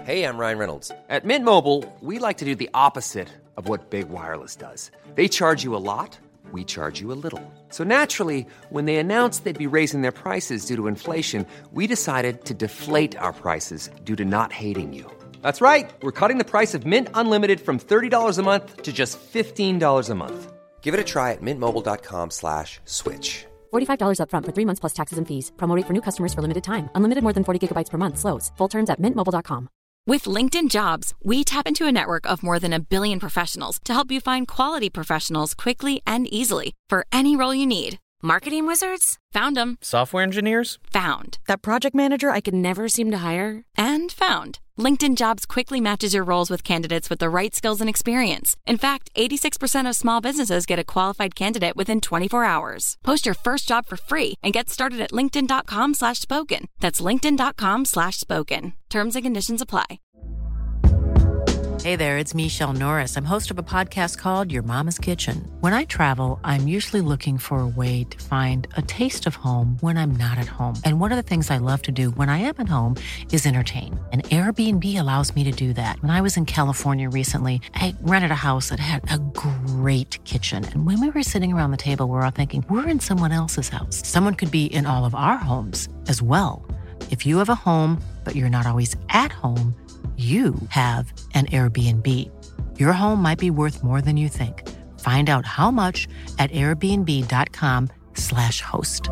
Hey, I'm Ryan Reynolds. At Mint Mobile, we like to do the opposite of what Big Wireless does. They charge you a lot, we charge you a little. So naturally, when they announced they'd be raising their prices due to inflation, we decided to deflate our prices due to not hating you. That's right. We're cutting the price of Mint Unlimited from $30 a month to just $15 a month. Give it a try at mintmobile.com/switch. $45 up front for 3 months plus taxes and fees. Promo rate for new customers for limited time. Unlimited more than 40 gigabytes per month. Slows full terms at mintmobile.com. With LinkedIn Jobs, we tap into a network of more than 1 billion professionals to help you find quality professionals quickly and easily for any role you need. Marketing wizards? Found them. Software engineers? Found. That project manager I could never seem to hire? And found. LinkedIn Jobs quickly matches your roles with candidates with the right skills and experience. In fact, 86% of small businesses get a qualified candidate within 24 hours. Post your first job for free and get started at linkedin.com/spoken. That's linkedin.com/spoken. Terms and conditions apply. Hey there, it's Michelle Norris. I'm host of a podcast called Your Mama's Kitchen. When I travel, I'm usually looking for a way to find a taste of home when I'm not at home. And one of the things I love to do when I am at home is entertain. And Airbnb allows me to do that. When I was in California recently, I rented a house that had a great kitchen. And when we were sitting around the table, we were all thinking, we're in someone else's house. Someone could be in all of our homes as well. If you have a home, but you're not always at home, you have an Airbnb. Your home might be worth more than you think. Find out how much at airbnb.com/host.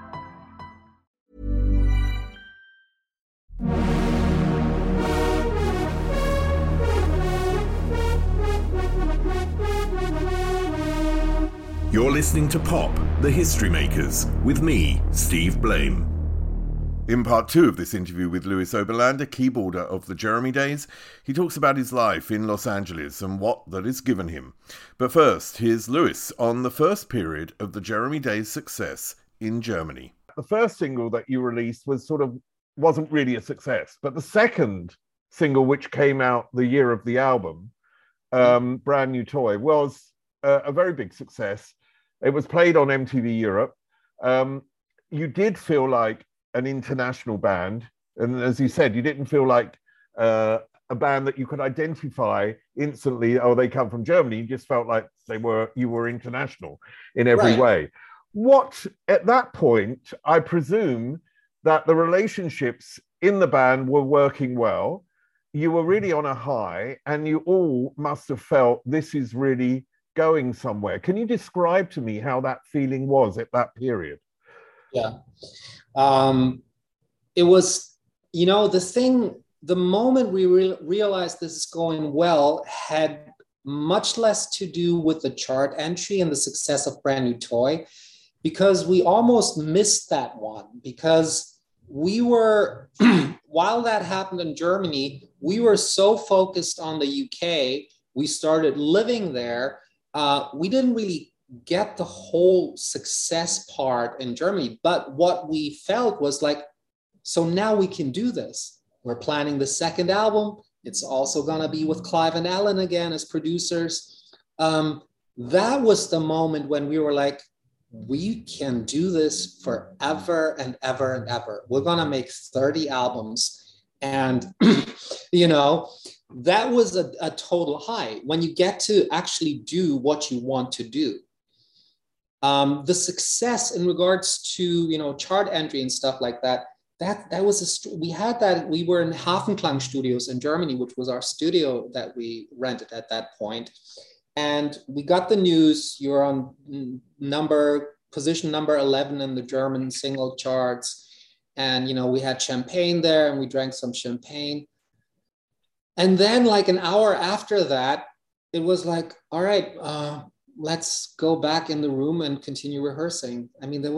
You're listening to Pop, The History Makers, with me, Steve Blame. In part 2 of this interview with Luis Oberlander, keyboarder of the Jeremy Days, he talks about his life in Los Angeles and what that has given him. But first, here's Luis on the first period of the Jeremy Days' success in Germany. The first single that you released wasn't really a success, but the second single, which came out the year of the album, Brand New Toy, was a very big success. It was played on MTV Europe. You did feel like an international band, and as you said, you didn't feel like a band that you could identify instantly. Oh, they come from Germany. You just felt like you were international in every way. What at that point, I presume that the relationships in the band were working well. You were really on a high, and you all must have felt this is really going somewhere. Can you describe to me how that feeling was at that period? Yeah. It was, the moment we realized this is going well had much less to do with the chart entry and the success of Brand New Toy, because we almost missed that one, because we were, while that happened in Germany, we were so focused on the UK, we started living there. We didn't really get the whole success part in Germany. But what we felt was like, so now we can do this. We're planning the second album. It's also going to be with Clive and Alan again as producers. That was the moment when we were like, we can do this forever and ever and ever. We're going to make 30 albums. And, that was a total high when you get to actually do what you want to do. The success in regards to, chart entry and stuff like that, that was we had that. We were in Hafenklang Studios in Germany, which was our studio that we rented at that point. And we got the news, you're on position number 11 in the German single charts. And, we had champagne there and we drank some champagne. And then like an hour after that, it was like, all right, let's go back in the room and continue rehearsing. I mean,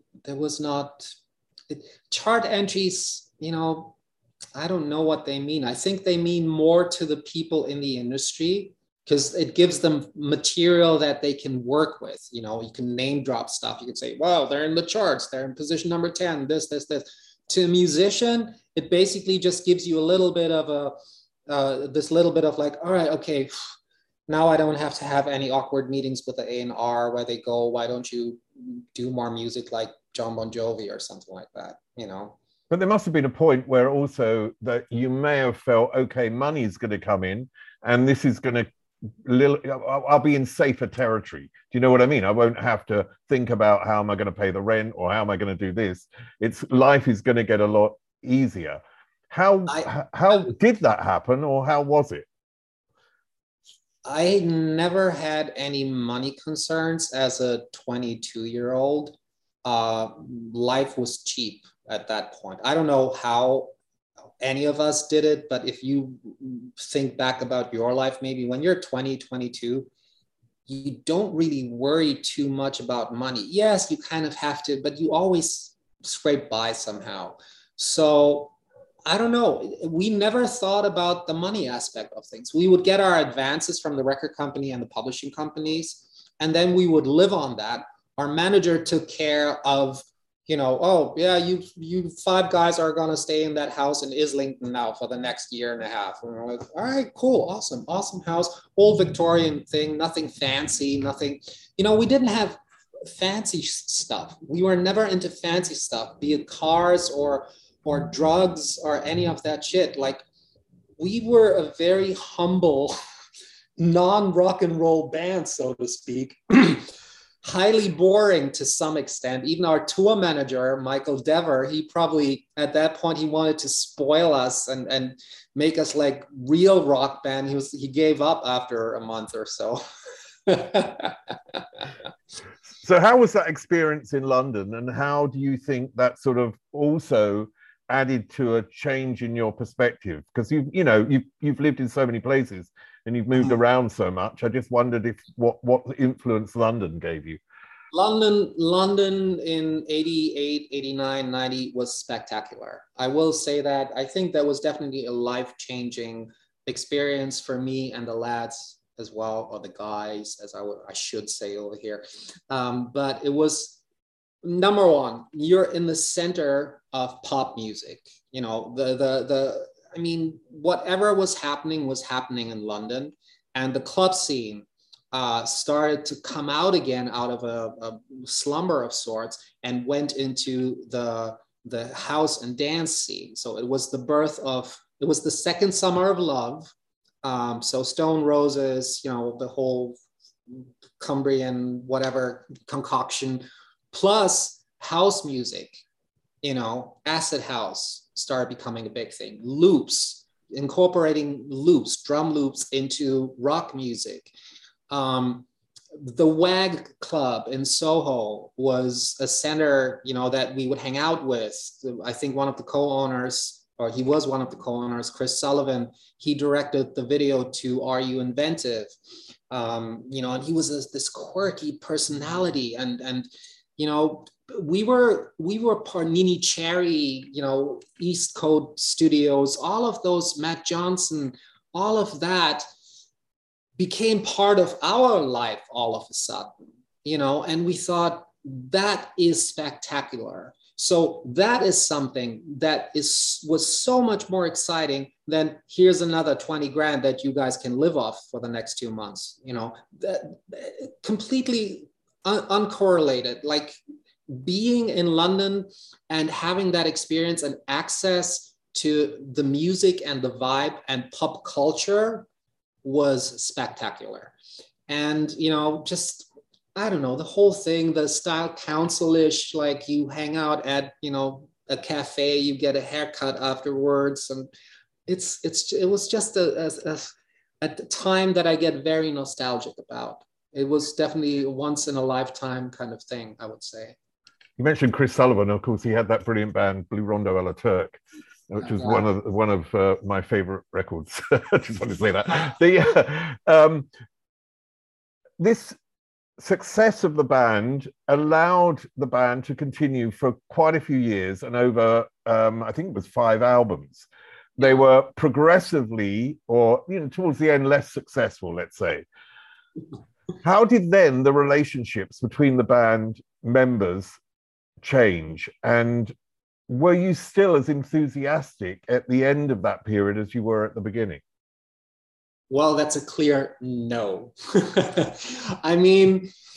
chart entries, I don't know what they mean. I think they mean more to the people in the industry because it gives them material that they can work with. You can name drop stuff. You can say, wow, they're in the charts. They're in position number 10, this. To a musician, it basically just gives you a little bit of this little bit of like, all right, okay, now I don't have to have any awkward meetings with the A&R where they go, why don't you do more music like John Bon Jovi or something like that, But there must have been a point where also that you may have felt, okay, money's going to come in and this is going to, I'll be in safer territory. Do you know what I mean? I won't have to think about how am I going to pay the rent or how am I going to do this. Life is going to get a lot easier. How did that happen, or how was it? I never had any money concerns as a 22-year-old. Life was cheap at that point. I don't know how any of us did it, but if you think back about your life, maybe when you're 20, 22, you don't really worry too much about money. Yes, you kind of have to, but you always scrape by somehow. So I don't know. We never thought about the money aspect of things. We would get our advances from the record company and the publishing companies, and then we would live on that. Our manager took care of, oh yeah, you 5 guys are gonna stay in that house in Islington now for the next year and a half. And we're like, all right, cool, awesome house, old Victorian thing, nothing fancy, nothing. We didn't have fancy stuff. We were never into fancy stuff, be it cars or drugs or any of that shit. Like, we were a very humble, non-rock and roll band, so to speak. Highly boring to some extent. Even our tour manager, Michael Dever, he probably, at that point, he wanted to spoil us and make us like real rock band. He gave up after a month or so. So how was that experience in London, and how do you think that sort of also added to a change in your perspective? Because you've lived in so many places and you've moved around so much. I just wondered if what influence London gave you. London in 88, 89, 90 was spectacular. I will say that. I think that was definitely a life-changing experience for me and the lads as well, or the guys, as I should say over here. But it was, number one, you're in the center of pop music. Whatever was happening in London, and the club scene started to come out again out of a slumber of sorts and went into the house and dance scene. So it was the second summer of love. So Stone Roses, the whole Cumbrian, whatever concoction, plus house music, acid house started becoming a big thing. Loops, incorporating loops, drum loops into rock music. The WAG Club in Soho was a center, that we would hang out with. I think one of the co-owners, or he was one of the co-owners, Chris Sullivan, he directed the video to Are You Inventive? And he was this quirky personality, and we were part Nini Cherry, East Coast Studios, all of those, Matt Johnson, all of that became part of our life all of a sudden, and we thought that is spectacular. So that is something that was so much more exciting than here's another 20 grand that you guys can live off for the next 2 months, that completely uncorrelated. Like, being in London and having that experience and access to the music and the vibe and pop culture was spectacular. And, just, I don't know, the whole thing, the style council-ish, like you hang out at, a cafe, you get a haircut afterwards. And it was just a time that I get very nostalgic about. It was definitely a once in a lifetime kind of thing, I would say. You mentioned Chris Sullivan. Of course, he had that brilliant band, Blue Rondo a la Turk, which was one of my favorite records. I just want to say that. This success of the band allowed the band to continue for quite a few years and over, I think it was 5 albums. They were progressively, or towards the end, less successful, let's say. How did then the relationships between the band members change, and were you still as enthusiastic at the end of that period as you were at the beginning? Well, that's a clear no. I mean,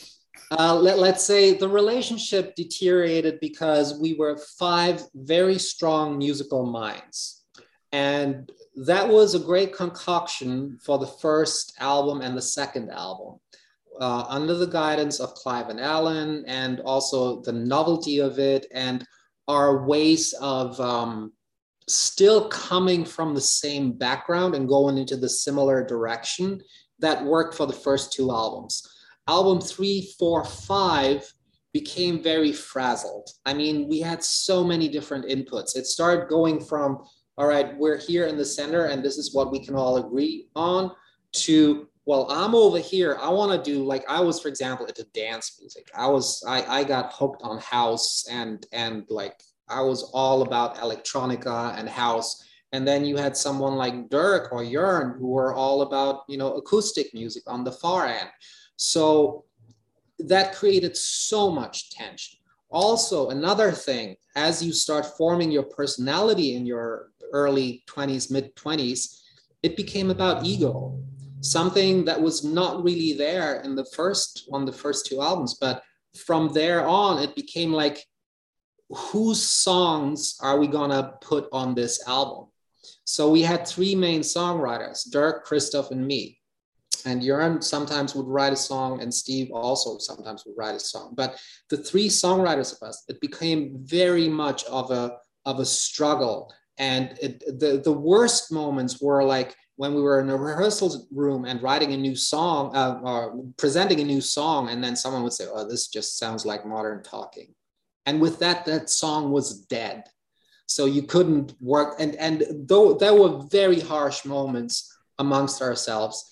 Let's say the relationship deteriorated because we were 5 very strong musical minds. And that was a great concoction for the first album and the second album. Under the guidance of Clive and Alan, and also the novelty of it and our ways of still coming from the same background and going into the similar direction, that worked for the first 2 albums. Album 3, 4, 5 became very frazzled. I mean, we had so many different inputs. It started going from, all right, we're here in the center and this is what we can all agree on, to, well, I'm over here. I want to do, like, I was, for example, into dance music. I got hooked on house and like, I was all about electronica and house. And then you had someone like Dirk or Jörn who were all about, acoustic music on the far end. So that created so much tension. Also, another thing, as you start forming your personality in your early 20s, mid 20s, it became about ego. Something that was not really there on the first 2 albums, but from there on, it became like, whose songs are we gonna put on this album? So we had 3 main songwriters, Dirk, Christoph, and me. And Jörn sometimes would write a song, and Steve also sometimes would write a song. But the 3 songwriters of us, it became very much of a struggle. And the worst moments were like when we were in a rehearsal room and writing a new song, or presenting a new song, and then someone would say, oh, this just sounds like modern talking. And with that song was dead. So you couldn't work. And though there were very harsh moments amongst ourselves,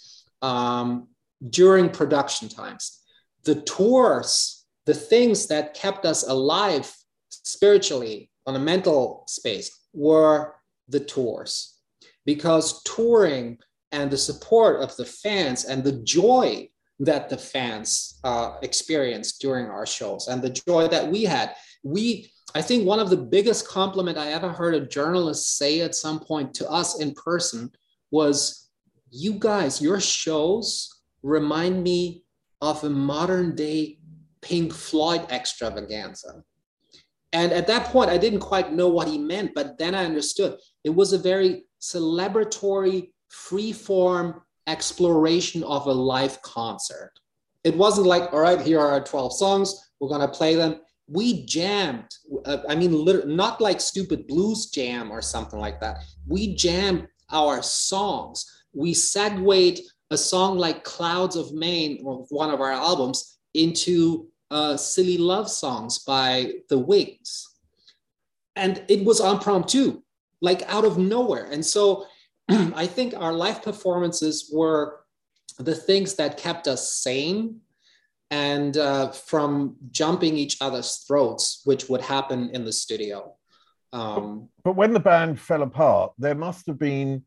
during production times, the tours, the things that kept us alive spiritually on a mental space were the tours, because touring and the support of the fans and the joy that the fans experienced during our shows and the joy that we had. I think one of the biggest compliment I ever heard a journalist say at some point to us in person was, you guys, your shows remind me of a modern day Pink Floyd extravaganza. And at that point, I didn't quite know what he meant, but then I understood. It was a very celebratory, free-form exploration of a live concert. It wasn't like, all right, here are our 12 songs, we're gonna play them. We jammed, not like stupid blues jam or something like that. We jammed our songs. We segued a song like Clouds of Maine, one of our albums, into Silly Love Songs by The Wings. And it was impromptu, like out of nowhere. And so I think our live performances were the things that kept us sane and from jumping each other's throats, which would happen in the studio. But when the band fell apart, there must have been,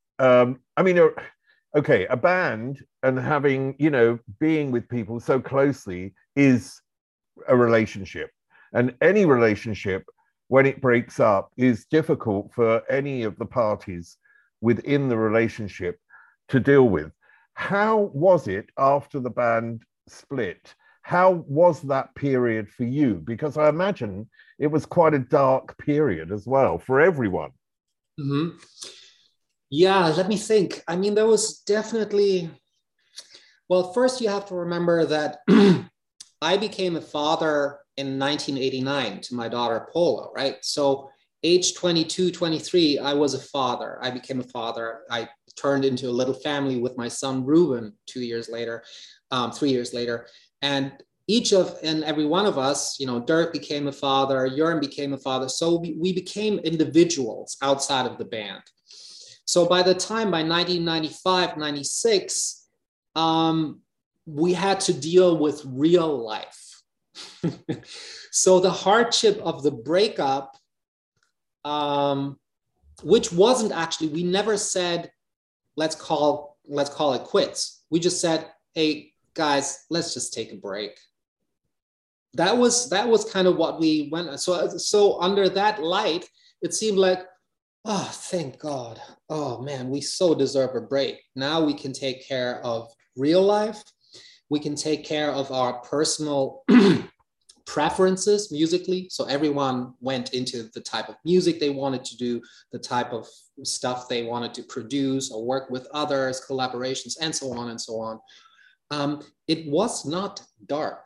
a band and having, being with people so closely is a relationship. And any relationship, when it breaks up, is difficult for any of the parties within the relationship to deal with. How was it after the band split? How was that period for you? Because I imagine it was quite a dark period as well for everyone. Mm-hmm. Yeah, let me think. I mean, there was definitely, well, first you have to remember that I became a father in 1989 to my daughter Paula, right? So age 22, 23, I was a father. I became a father. I turned into a little family with my son Ruben 3 years later. And each of and every one of us, Dirk became a father, Jörn became a father. So we became individuals outside of the band. So by 1995, 96, we had to deal with real life. So the hardship of the breakup, which wasn't actually, we never said, let's call it quits. We just said, hey guys, let's just take a break. That was kind of what we went. So under that light, it seemed like, oh, thank God. Oh man, we so deserve a break. Now we can take care of real life. We can take care of our personal preferences musically. So everyone went into the type of music they wanted to do, the type of stuff they wanted to produce or work with others, collaborations, and so on and so on. It was not dark.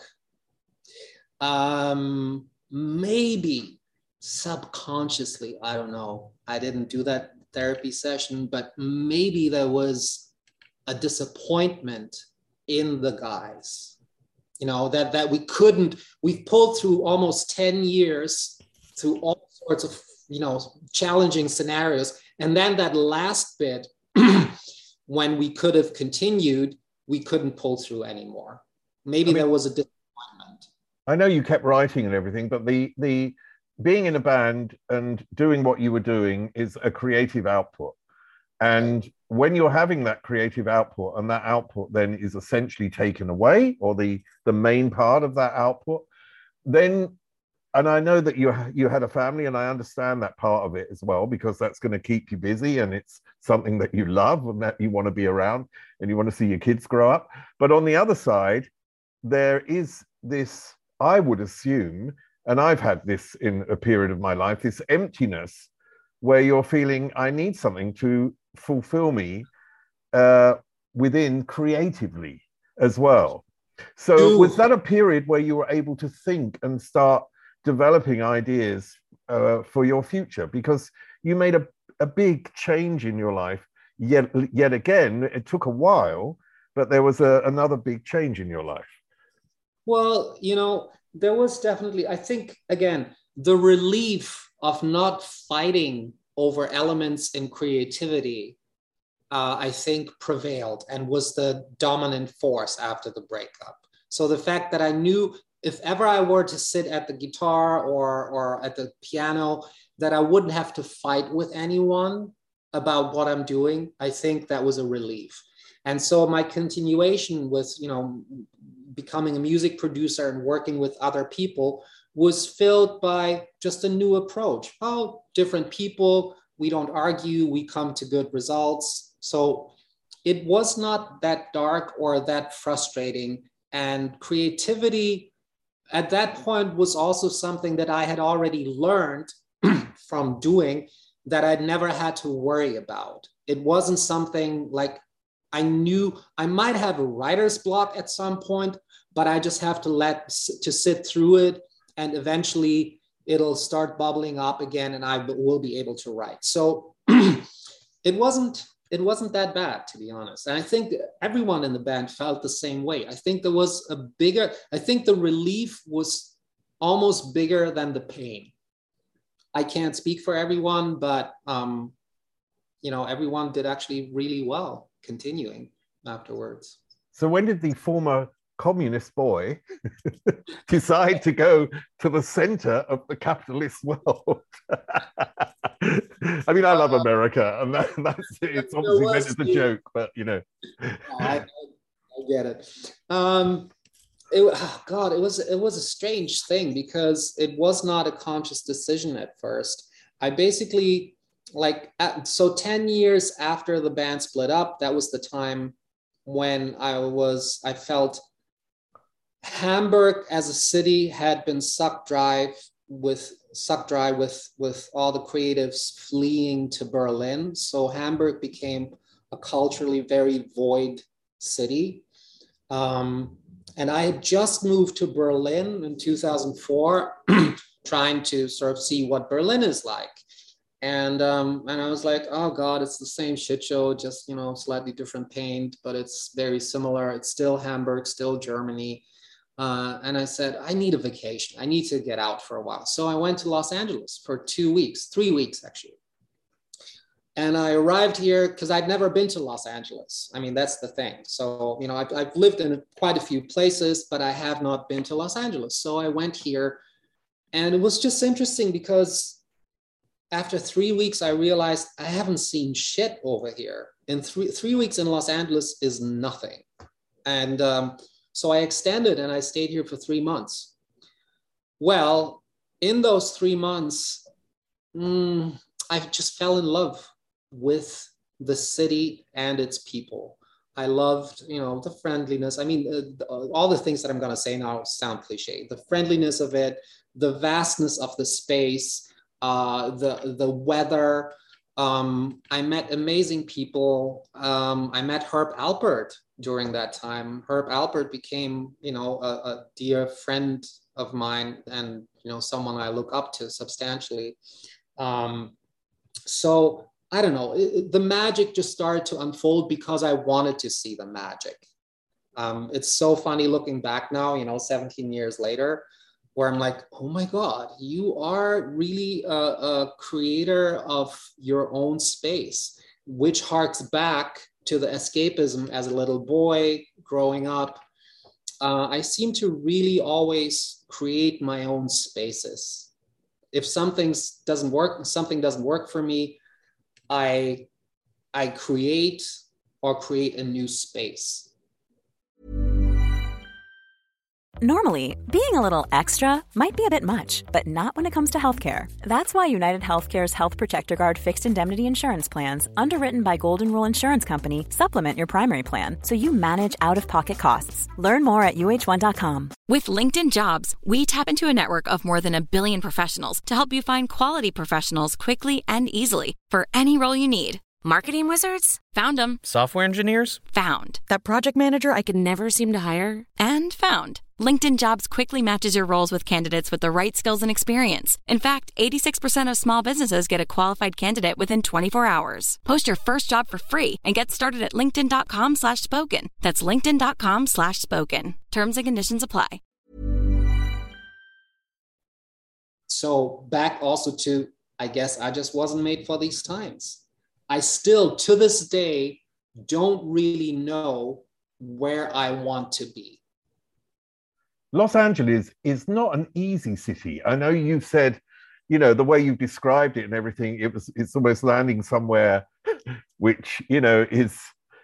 Maybe subconsciously, I don't know. I didn't do that therapy session, but maybe there was a disappointment in the guys, you know, that we've pulled through almost 10 years through all sorts of, you know, challenging scenarios. And then that last bit, when we could have continued, we couldn't pull through anymore. Maybe there was a disappointment. I know you kept writing and everything, but the being in a band and doing what you were doing is a creative output. And when you're having that creative output and that output then is essentially taken away, or the main part of that output, then, and I know that you had a family, and I understand that part of it as well, because that's going to keep you busy and it's something that you love and that you want to be around and you want to see your kids grow up. But on the other side, there is this, I would assume, and I've had this in a period of my life, this emptiness where you're feeling, I need something to fulfill me within creatively as well. So was that a period where you were able to think and start developing ideas for your future? Because you made a big change in your life, yet again, it took a while, but there was another big change in your life. Well, you know, there was definitely, I think, again, the relief of not fighting over elements in creativity, I think prevailed and was the dominant force after the breakup. So the fact that I knew if ever I were to sit at the guitar or at the piano, that I wouldn't have to fight with anyone about what I'm doing, I think that was a relief. And so my continuation with, you know, becoming a music producer and working with other people was filled by just a new approach. Oh, different people, we don't argue, we come to good results. So it was not that dark or that frustrating. And creativity at that point was also something that I had already learned from doing, that I'd never had to worry about. It wasn't something like, I knew I might have a writer's block at some point, but I just have to sit through it, and eventually it'll start bubbling up again and I will be able to write. So it wasn't that bad, to be honest. And I think everyone in the band felt the same way. I think there was I think the relief was almost bigger than the pain. I can't speak for everyone, but you know, everyone did actually really well continuing afterwards. So when did the former communist boy decide to go to the center of the capitalist world? I mean, I love America, and that's it's obviously meant as a joke, but you know. I get it. It was a strange thing, because it was not a conscious decision at first. I basically, so 10 years after the band split up, that was the time when I felt Hamburg as a city had been sucked dry with all the creatives fleeing to Berlin. So Hamburg became a culturally very void city. And I had just moved to Berlin in 2004, trying to sort of see what Berlin is like. And I was like, oh God, it's the same shit show, just, you know, slightly different paint, but it's very similar. It's still Hamburg, still Germany. And I said, I need a vacation. I need to get out for a while. So I went to Los Angeles for 3 weeks actually. And I arrived here because I'd never been to Los Angeles. I mean, that's the thing. So, you know, I've lived in quite a few places, but I have not been to Los Angeles. So I went here, and it was just interesting because after 3 weeks, I realized I haven't seen shit over here. And three weeks in Los Angeles is nothing. And so I extended and I stayed here for 3 months. Well, in those 3 months, I just fell in love with the city and its people. I loved, the friendliness. I mean, all the things that I'm going to say now sound cliche. The friendliness of it, the vastness of the space, the weather. I met amazing people. I met Herb Alpert during that time. Herb Alpert became, a dear friend of mine, and someone I look up to substantially. So I don't know, the magic just started to unfold because I wanted to see the magic. It's so funny looking back now, 17 years later, where I'm like, oh my God, you are really a creator of your own space, which harks back to the escapism as a little boy growing up. I seem to really always create my own spaces. If something doesn't work for me, I create a new space. Normally, being a little extra might be a bit much, but not when it comes to healthcare. That's why United Healthcare's Health Protector Guard fixed indemnity insurance plans, underwritten by Golden Rule Insurance Company, supplement your primary plan so you manage out-of-pocket costs. Learn more at uh1.com. With LinkedIn Jobs, we tap into a network of more than 1 billion professionals to help you find quality professionals quickly and easily for any role you need. Marketing wizards? Found them. Software engineers? Found. That project manager I could never seem to hire? And found. LinkedIn Jobs quickly matches your roles with candidates with the right skills and experience. In fact, 86% of small businesses get a qualified candidate within 24 hours. Post your first job for free and get started at linkedin.com/spoken. That's linkedin.com/spoken. Terms and conditions apply. So back also to, I guess I just wasn't made for these times. I still, to this day, don't really know where I want to be. Los Angeles is not an easy city. I know you said, the way you've described it and everything, it's almost landing somewhere which, is,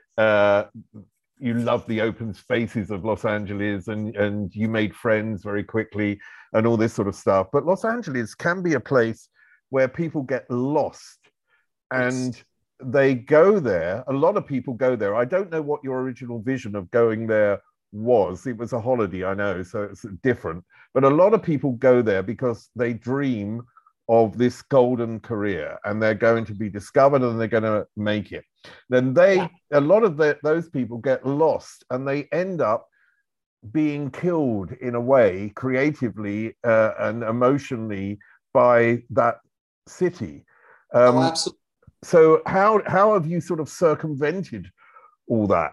you love the open spaces of Los Angeles and you made friends very quickly and all this sort of stuff. But Los Angeles can be a place where people get lost and they go there. A lot of people go there. I don't know what your original vision of going there was. It was a holiday, I know, so it's different. But a lot of people go there because they dream of this golden career and they're going to be discovered and they're going to make it. Then a lot of those people get lost and they end up being killed in a way, creatively and emotionally, by that city. Absolutely. So how have you sort of circumvented all that?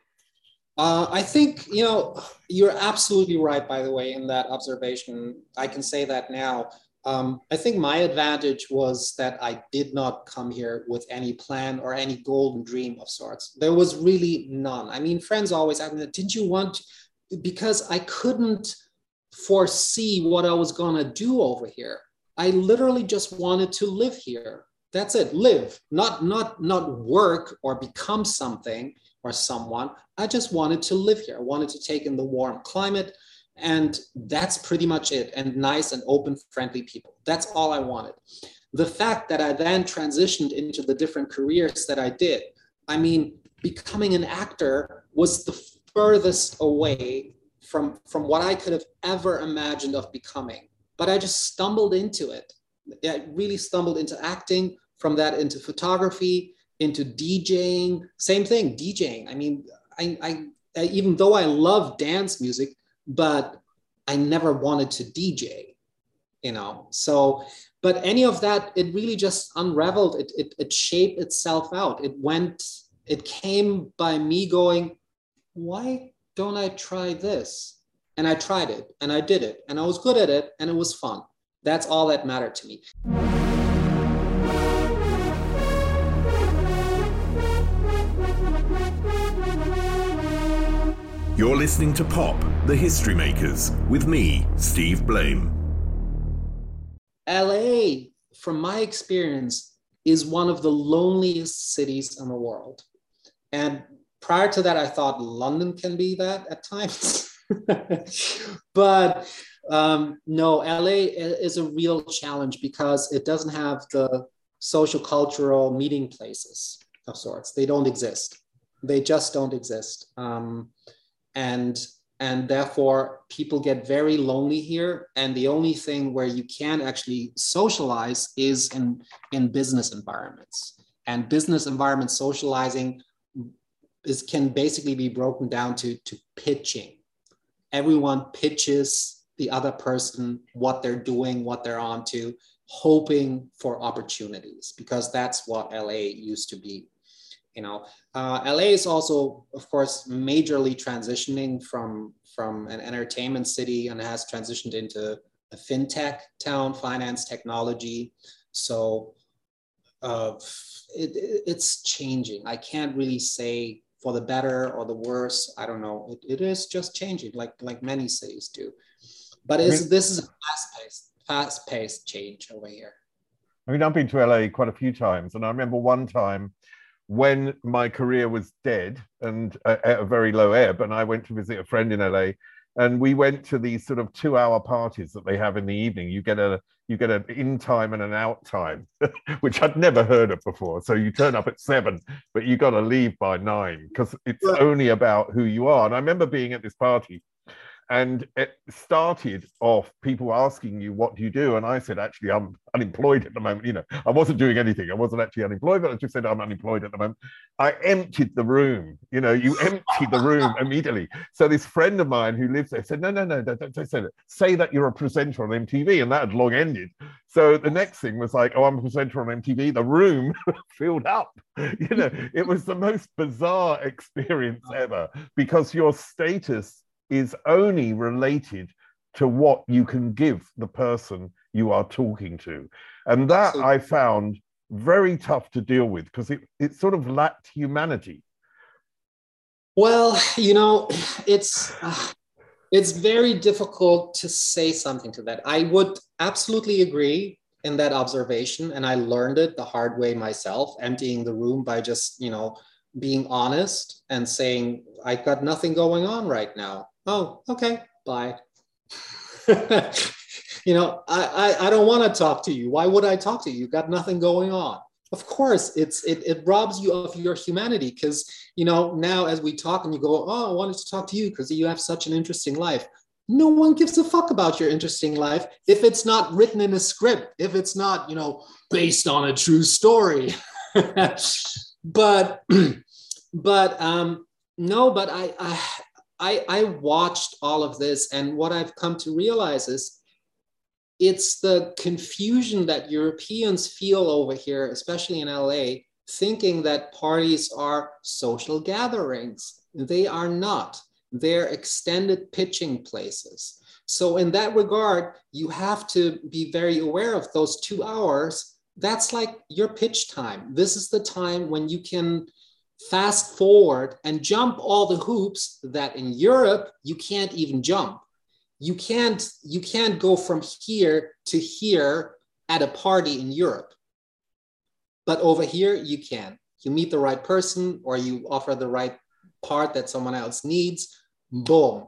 I think, you're absolutely right, by the way, in that observation. I can say that now. I think my advantage was that I did not come here with any plan or any golden dream of sorts. There was really none. I mean, friends always ask me, didn't you want to? Because I couldn't foresee what I was going to do over here. I literally just wanted to live here. That's it, live, not work or become something or someone. I just wanted to live here. I wanted to take in the warm climate, and that's pretty much it. And nice and open, friendly people. That's all I wanted. The fact that I then transitioned into the different careers that I did, I mean, becoming an actor was the furthest away from what I could have ever imagined of becoming. But I just stumbled into it. I really stumbled into acting, from that into photography, into DJing. Same thing, DJing. I mean, I even though I love dance music, but I never wanted to DJ, So, but any of that, it really just unraveled. It shaped itself out. It came by me going, why don't I try this? And I tried it and I did it and I was good at it and it was fun. That's all that mattered to me. You're listening to Pop, the History Makers, with me, Steve Blame. LA, from my experience, is one of the loneliest cities in the world. And prior to that, I thought London can be that at times. But no, LA is a real challenge because it doesn't have the social cultural meeting places of sorts. They don't exist. They just don't exist. And therefore people get very lonely here. And the only thing where you can actually socialize is in business environments. And business environment socializing can basically be broken down to pitching. Everyone pitches the other person what they're doing, what they're on to, hoping for opportunities, because that's what LA used to be. LA is also, of course, majorly transitioning from an entertainment city, and has transitioned into a fintech town, finance, technology. So it's changing. I can't really say for the better or the worse. I don't know. It is just changing, like many cities do. But this is a fast-paced change over here. I mean, I've been to LA quite a few times, and I remember one time when my career was dead and at a very low ebb, and I went to visit a friend in LA, and we went to these sort of 2-hour parties that they have in the evening. You get an in time and an out time, which I'd never heard of before. So you turn up at 7, but you got to leave by 9 because it's only about who you are. And I remember being at this party, and it started off people asking you, what do you do? And I said, actually, I'm unemployed at the moment. I wasn't doing anything. I wasn't actually unemployed, but I just said, I'm unemployed at the moment. I emptied the room. You empty the room immediately. So this friend of mine who lives there said, no, don't say that. Say that you're a presenter on MTV. And that had long ended. So the next thing was like, oh, I'm a presenter on MTV. The room filled up. It was the most bizarre experience ever, because your status is only related to what you can give the person you are talking to. And that I found very tough to deal with, because it sort of lacked humanity. Well, it's very difficult to say something to that. I would absolutely agree in that observation. And I learned it the hard way myself, emptying the room by just, being honest and saying, I got nothing going on right now. Oh, okay, bye. I don't want to talk to you. Why would I talk to you? You got nothing going on. Of course, it robs you of your humanity, because, now as we talk and you go, oh, I wanted to talk to you because you have such an interesting life. No one gives a fuck about your interesting life if it's not written in a script, if it's not, based on a true story. But I watched all of this, and what I've come to realize is it's the confusion that Europeans feel over here, especially in LA, thinking that parties are social gatherings. They are not. They're extended pitching places. So in that regard, you have to be very aware of those 2 hours. That's like your pitch time. This is the time when you can fast forward and jump all the hoops that in Europe you can't even jump. You can't go from here to here at a party in Europe. But over here you can. You meet the right person, or you offer the right part that someone else needs. Boom.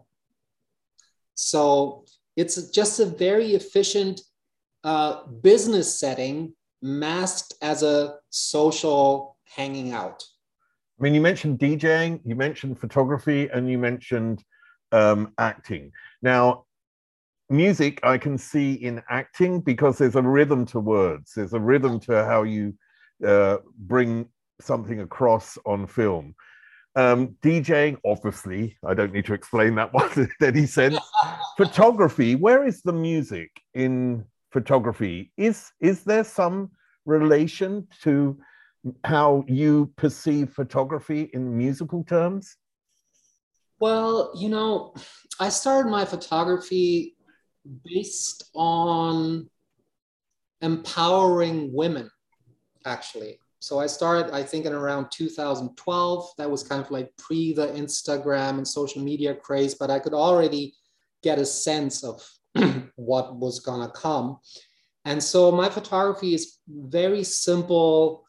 So it's just a very efficient business setting masked as a social hanging out. I mean, you mentioned DJing, you mentioned photography, and you mentioned acting. Now, music I can see in acting because there's a rhythm to words. There's a rhythm to how you bring something across on film. DJing, obviously, I don't need to explain that one in any sense. Photography, where is the music in photography? Is there some relation to how you perceive photography in musical terms? Well, I started my photography based on empowering women, actually. So I started, I think, in around 2012. That was kind of like pre the Instagram and social media craze, but I could already get a sense of what was gonna come. And so my photography is very simple,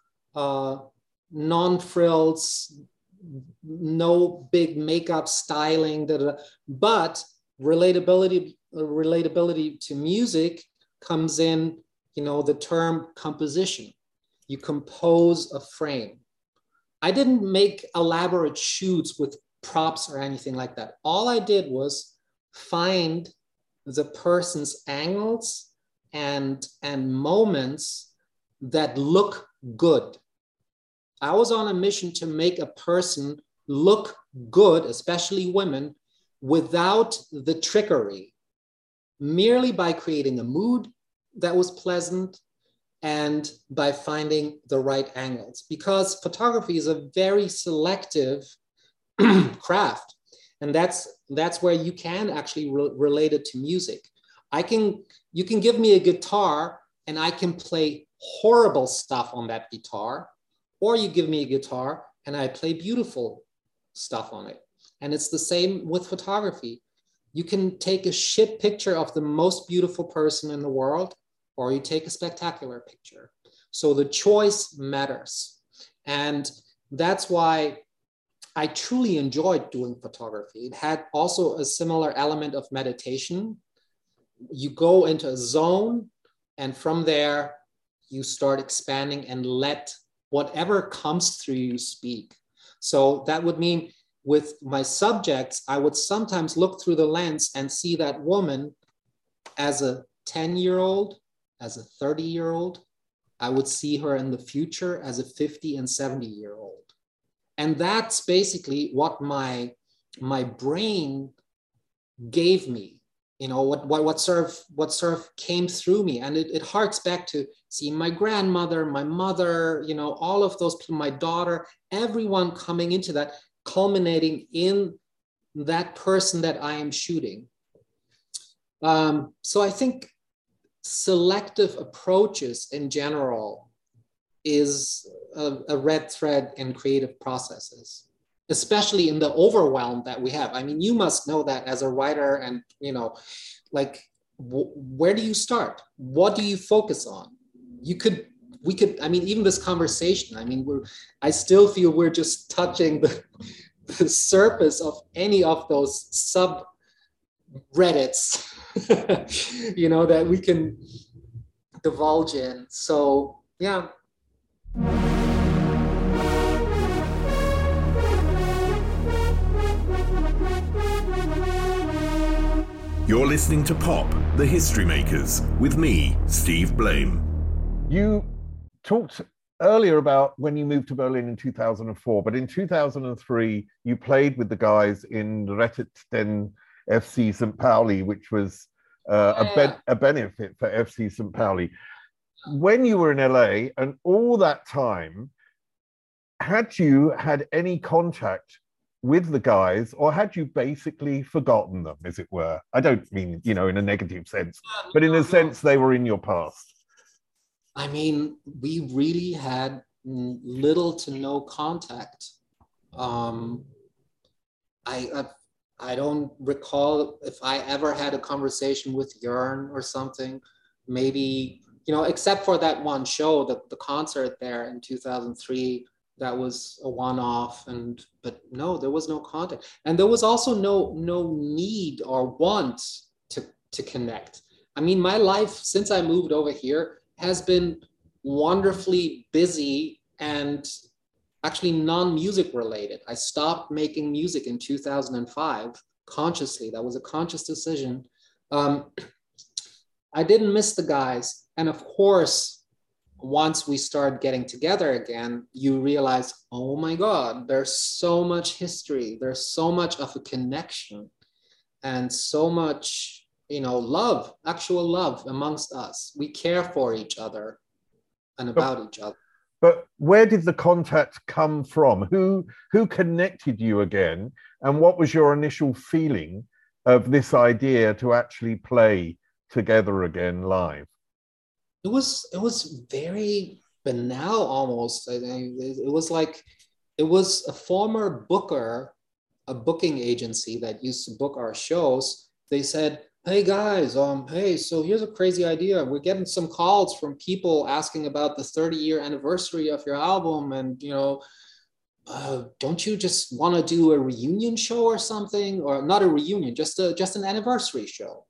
non-frills, no big makeup styling, but relatability to music comes in, the term composition. You compose a frame. I didn't make elaborate shoots with props or anything like that. All I did was find the person's angles and moments that look good. I was on a mission to make a person look good, especially women, without the trickery, merely by creating a mood that was pleasant and by finding the right angles. Because photography is a very selective craft. And that's where you can actually relate it to music. You can give me a guitar and I can play horrible stuff on that guitar, or you give me a guitar and I play beautiful stuff on it. And it's the same with photography. You can take a shit picture of the most beautiful person in the world, or you take a spectacular picture. So the choice matters. And that's why I truly enjoyed doing photography. It had also a similar element of meditation. You go into a zone, and from there, you start expanding and let whatever comes through you speak. So that would mean with my subjects, I would sometimes look through the lens and see that woman as a 10-year-old, as a 30-year-old. I would see her in the future as a 50 and 70-year-old. And that's basically what my brain gave me, you know, what sort of came through me. And it harks back to seeing my grandmother, my mother, you know, all of those people, my daughter, everyone coming into that, culminating in that person that I am shooting. So I think selective approaches in general is a red thread in creative processes, especially in the overwhelm that we have. I mean, you must know that as a writer, and, you know, like, where do you start? What do you focus on? We could, I mean, even this conversation, I mean, I still feel we're just touching the surface of any of those subreddits, you know, that we can divulge in. So, yeah. You're listening to Pop, the History Makers, with me, Steve Blame. You talked earlier about when you moved to Berlin in 2004, but in 2003, you played with the guys in Rettet den FC St. Pauli, which was a benefit for FC St. Pauli. When you were in LA and all that time, had you had any contact with the guys, or had you basically forgotten them, as it were? I don't mean, you know, in a negative sense, but in a sense they were in your past. I mean, we really had little to no contact. I don't recall if I ever had a conversation with Jörn or something. Maybe, you know, except for that one show, the concert there in 2003. That was a one-off, but no, there was no contact, and there was also no need or want to connect. I mean, my life since I moved over here has been wonderfully busy and actually non-music related. I stopped making music in 2005 consciously. That was a conscious decision. I didn't miss the guys, and of course, once we start getting together again, you realize, oh my God, there's so much history. There's so much of a connection and so much, you know, love, actual love amongst us. We care for each other and about each other. But where did the contact come from? Who connected you again? And what was your initial feeling of this idea to actually play together again live? It was very banal almost. It was like, it was a former booker, a booking agency that used to book our shows. They said, hey guys, hey, so here's a crazy idea. We're getting some calls from people asking about the 30-year anniversary of your album. And, you know, don't you just want to do a reunion show or something? Or not a reunion, just an anniversary show.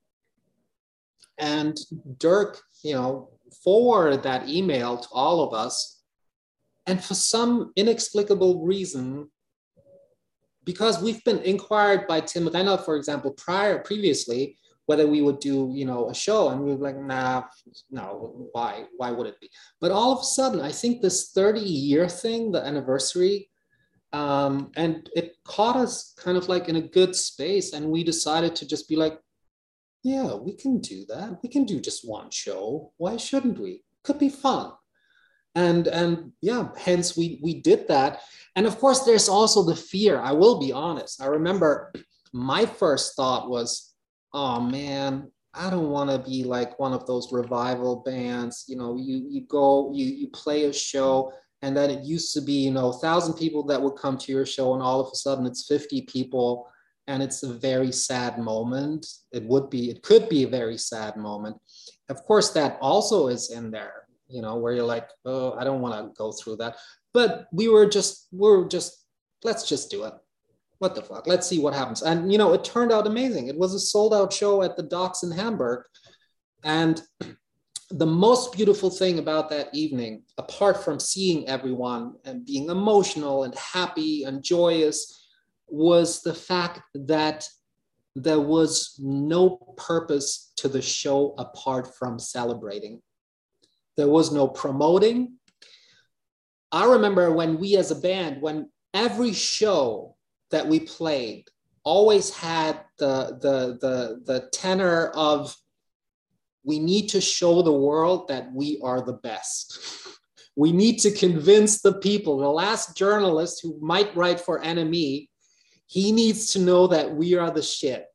And Dirk, you know, forwarded that email to all of us. And for some inexplicable reason, because we've been inquired by Tim Renner, for example, previously, whether we would do, a show, and we were like, nah, no, why would it be? But all of a sudden, I think this 30-year thing, the anniversary, and it caught us kind of like in a good space, and we decided to just be like, yeah, we can do that. We can do just one show. Why shouldn't we? Could be fun. And yeah, hence we did that. And of course, there's also the fear. I will be honest. I remember my first thought was, oh man, I don't want to be like one of those revival bands. You play a show, and then it used to be, 1,000 people that would come to your show, and all of a sudden it's 50 people, and it's a very sad moment. It could be a very sad moment. Of course, that also is in there, where you're like, oh, I don't want to go through that. But we're just, let's just do it. What the fuck? Let's see what happens. And, it turned out amazing. It was a sold out show at the Docks in Hamburg. And the most beautiful thing about that evening, apart from seeing everyone and being emotional and happy and joyous, was the fact that there was no purpose to the show apart from celebrating. There was no promoting. I remember when we as a band, when every show that we played always had the tenor of, we need to show the world that we are the best. We need to convince the people. The last journalist who might write for NME, he needs to know that we are the shit.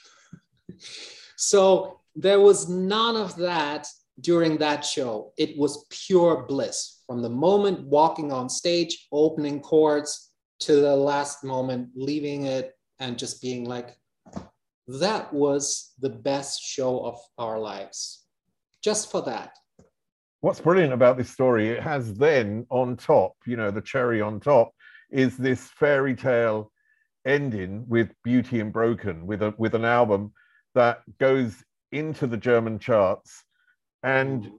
So there was none of that during that show. It was pure bliss from the moment walking on stage, opening chords, to the last moment, leaving it and just being like, that was the best show of our lives. Just for that. What's brilliant about this story, it has then on top, the cherry on top, is this fairy tale ending with Beauty and Broken, with an album that goes into the German charts. And,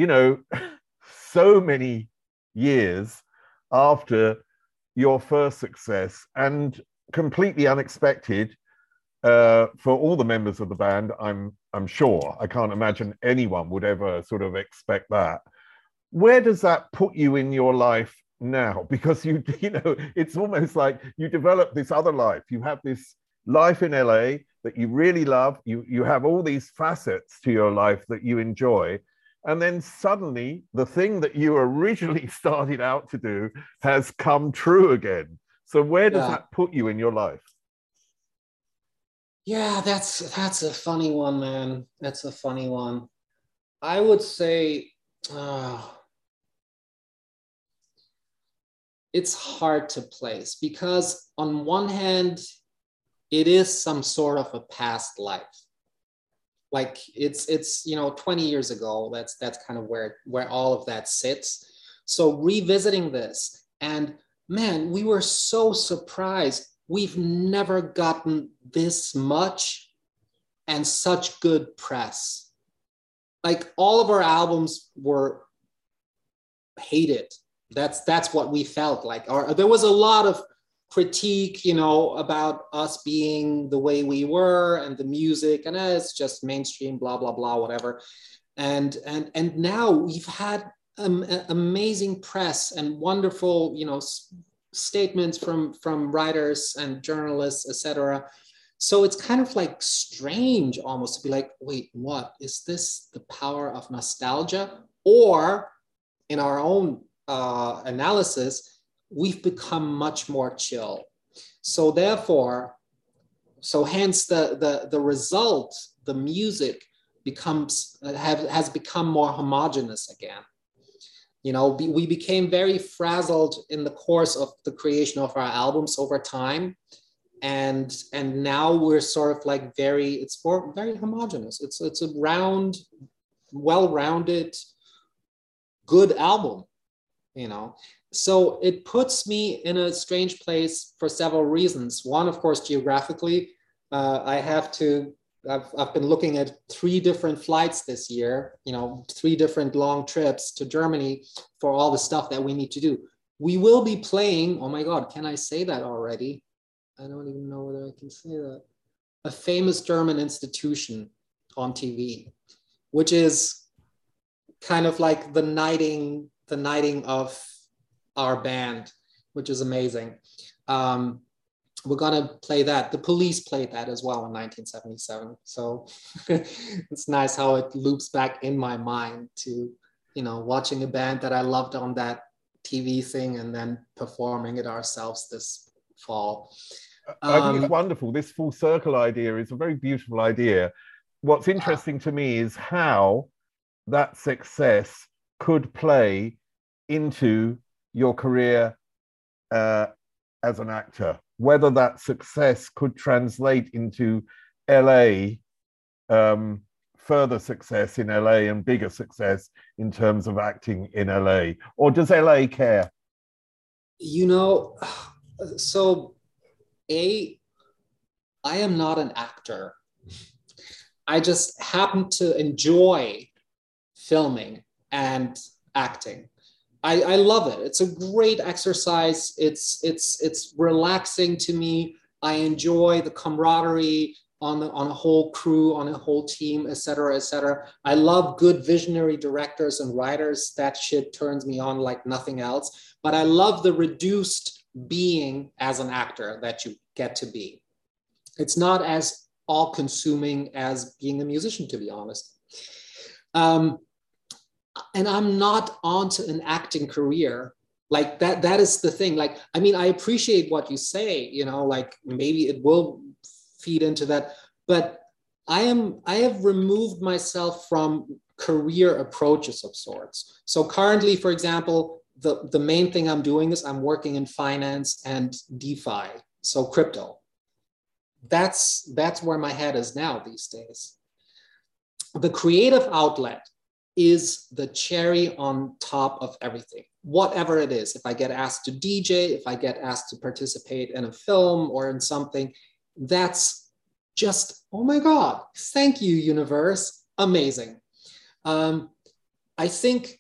so many years after your first success, and completely unexpected for all the members of the band, I'm sure. I can't imagine anyone would ever sort of expect that. Where does that put you in your life now? Because it's almost like you develop this other life. You have this life in LA that you really love. You have all these facets to your life that you enjoy. And then suddenly the thing that you originally started out to do has come true again. So where does that put you in your life? Yeah, that's a funny one, man. That's a funny one. I would say it's hard to place, because on one hand, it is some sort of a past life. Like it's 20 years ago, that's kind of where all of that sits. So revisiting this, and man, we were so surprised. We've never gotten this much and such good press. Like, all of our albums were hated. That's what we felt like. Or there was a lot of critique, about us being the way we were and the music, and it's just mainstream, blah, blah, blah, whatever. And now we've had amazing press and wonderful, statements from writers and journalists, etc. So it's kind of like strange almost to be like, wait, what? Is this the power of nostalgia? Or in our own analysis, we've become much more chill. So therefore, hence the result, the music has become more homogeneous again. We became very frazzled in the course of the creation of our albums over time. And now we're sort of like very homogeneous. It's a round, well-rounded, good album, So it puts me in a strange place for several reasons. One, of course, geographically, I've been looking at 3 different flights this year, 3 different long trips to Germany for all the stuff that we need to do. We will be playing, oh my God, can I say that already? I don't even know whether I can say that. A famous German institution on TV, which is kind of like the knighting of our band, which is amazing. We're gonna play that. The Police played that as well in 1977. So it's nice how it loops back in my mind to, watching a band that I loved on that TV thing and then performing it ourselves this fall. I think it's wonderful. This full circle idea is a very beautiful idea. What's interesting to me is how that success could play into your career as an actor, whether that success could translate into LA, further success in LA and bigger success in terms of acting in LA, or does LA care? So I am not an actor. I just happen to enjoy filming and acting. I love it. It's a great exercise. It's relaxing to me. I enjoy the camaraderie on a whole crew, on a whole team, et cetera, et cetera. I love good visionary directors and writers. That shit turns me on like nothing else. But I love the reduced being as an actor that you get to be. It's not as all-consuming as being a musician, to be honest. And I'm not onto an acting career like that. That is the thing. Like, I mean, I appreciate what you say, like maybe it will feed into that, but I have removed myself from career approaches of sorts. So currently, for example, the main thing I'm doing is I'm working in finance and DeFi, so crypto. That's where my head is now these days. The creative outlet is the cherry on top of everything, whatever it is. If I get asked to DJ, if I get asked to participate in a film or in something, that's just, oh my God, thank you, universe, amazing. I think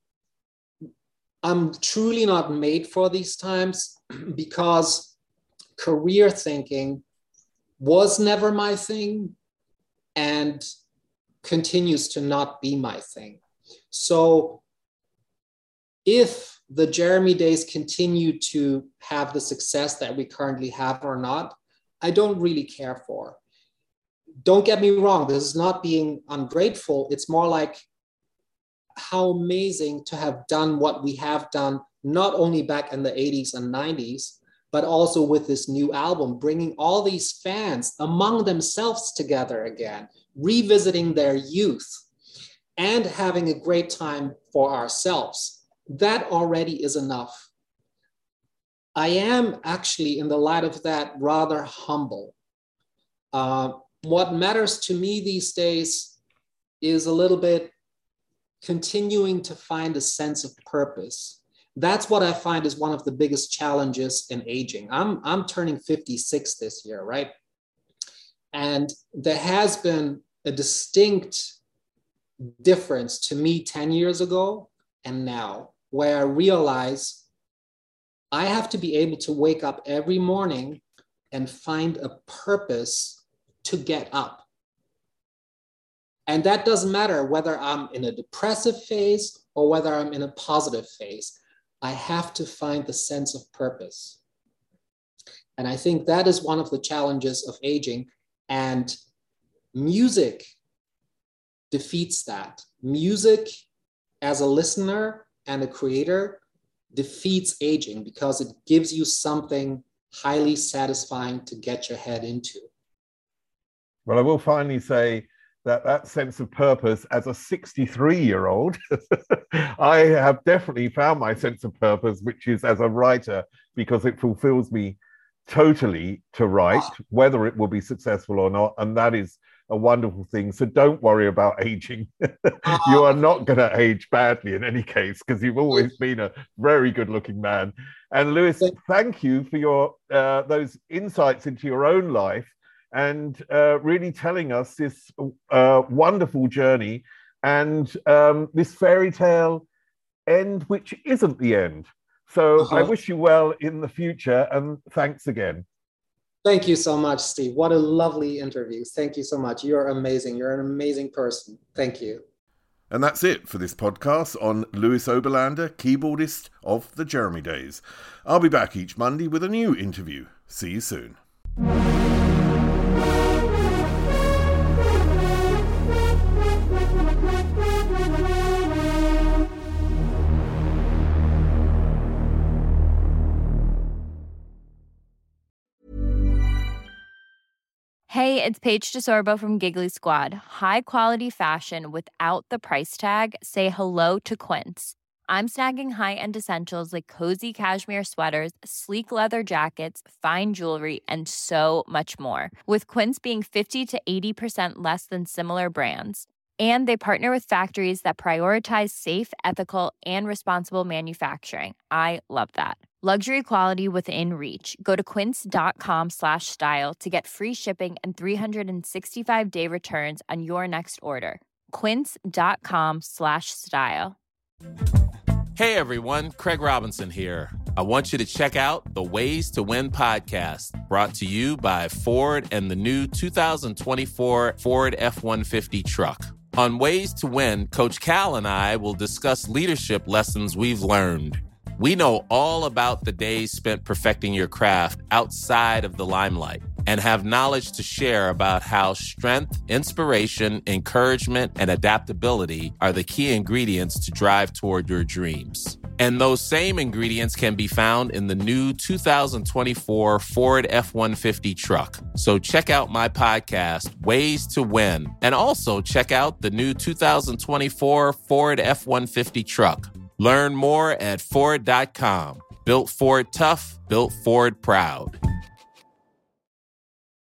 I'm truly not made for these times because career thinking was never my thing and continues to not be my thing. So if the Jeremy days continue to have the success that we currently have or not, I don't really care for. Don't get me wrong, this is not being ungrateful. It's more like how amazing to have done what we have done, not only back in the 80s and 90s, but also with this new album, bringing all these fans among themselves together again, revisiting their youth and having a great time for ourselves. That already is enough. I am actually, in the light of that, rather humble. What matters to me these days is a little bit continuing to find a sense of purpose. That's what I find is one of the biggest challenges in aging. I'm turning 56 this year, right? And there has been a distinct difference to me 10 years ago and now, where I realize I have to be able to wake up every morning and find a purpose to get up. And that doesn't matter whether I'm in a depressive phase or whether I'm in a positive phase. I have to find the sense of purpose. And I think that is one of the challenges of aging. And music defeats that. Music, as a listener and a creator, defeats aging because it gives you something highly satisfying to get your head into. Well, I will finally say that sense of purpose, as a 63-year-old, I have definitely found my sense of purpose, which is as a writer, because it fulfills me totally to write, whether it will be successful or not. And that is a wonderful thing. So don't worry about aging. You are not going to age badly in any case, because you've always been a very good looking man. And Lewis, thank you for your those insights into your own life and really telling us this wonderful journey and this fairy tale end, which isn't the end. So I wish you well in the future, and thanks again. Thank you so much, Steve. What a lovely interview. Thank you so much. You're amazing. You're an amazing person. Thank you. And that's it for this podcast on Louis Oberlander, keyboardist of the Jeremy Days. I'll be back each Monday with a new interview. See you soon. Hey, it's Paige DeSorbo from Giggly Squad. High quality fashion without the price tag. Say hello to Quince. I'm snagging high-end essentials like cozy cashmere sweaters, sleek leather jackets, fine jewelry, and so much more. With Quince being 50 to 80% less than similar brands. And they partner with factories that prioritize safe, ethical, and responsible manufacturing. I love that. Luxury quality within reach. Go to quince.com/style to get free shipping and 365-day returns on your next order. Quince.com/style. Hey everyone, Craig Robinson here. I want you to check out the Ways to Win podcast, brought to you by Ford and the new 2024 Ford F-150 truck. On Ways to Win, Coach Cal and I will discuss leadership lessons we've learned. We know all about the days spent perfecting your craft outside of the limelight and have knowledge to share about how strength, inspiration, encouragement, and adaptability are the key ingredients to drive toward your dreams. And those same ingredients can be found in the new 2024 Ford F-150 truck. So check out my podcast, Ways to Win, and also check out the new 2024 Ford F-150 truck. Learn more at Ford.com. Built Ford tough, built Ford proud.